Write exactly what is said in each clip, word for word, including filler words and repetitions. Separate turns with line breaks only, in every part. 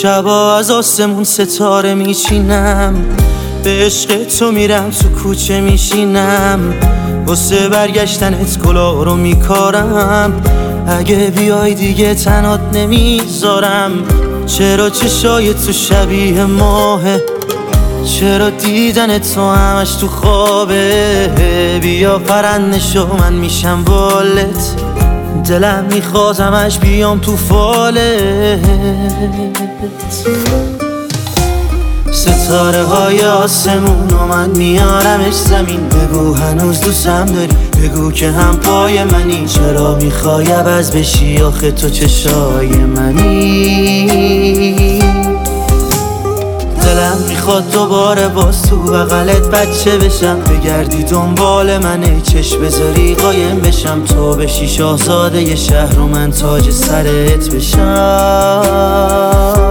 شبا از آسمون ستاره میچینم، به عشق تو میرم تو کوچه میشینم، واسه برگشتنت گلا رو میکارم. اگه بیای دیگه تنات نمیذارم. چرا چشای تو شبیه ماهه، چرا دیدن تو همش تو خوابه. بیا پرنده شو من میشم بالت، دلم میخواد همش بیام تو فالت. ستاره های آسمون و من میارمش زمین. بگو هنوز دوستم داری، بگو که هم پای منی. چرا میخوای عوض بشی آخه تو چشای منی. دلم میخواد دوباره باز تو بغلت بچه بشم، بگردی دنبال من ای چشم بذاری قایم بشم. تو بشی شاهزاده ی شهر و من تاج سرت بشم.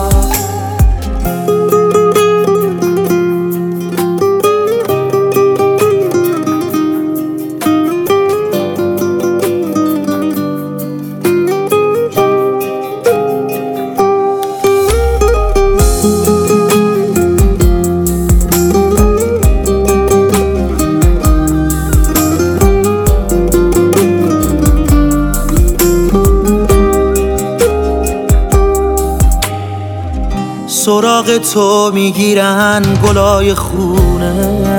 سراغ تو میگیرن گلای خونه،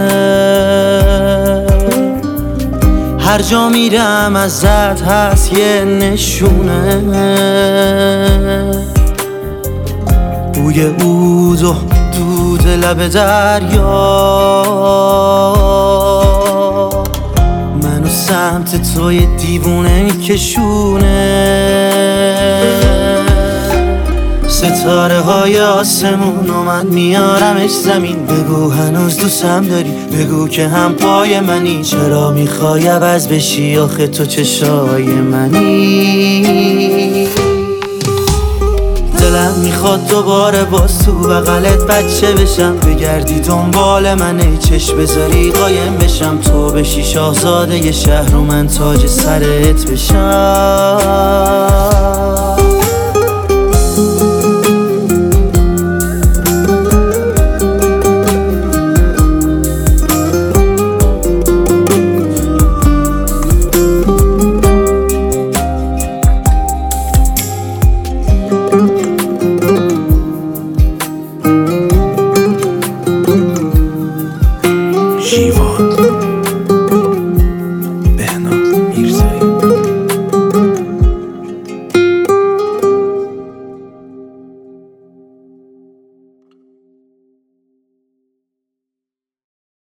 هر جا میرم ازت هست یه نشونه. بوی عود و دود لب دریا منو سمت توی دیوونه میکشونه. ستاره های آسمون و من میارمش زمین. بگو هنوز دوستم داری، بگو که هم پای منی. چرا میخوای عوض بشی آخه تو چشای منی. دلم میخواد دوباره باز تو بغلت بچه بشم، بگردی دنبال من ای چشم بذاری قایم بشم. تو بشی شاهزاده ی شهر و من تاج سرت بشم.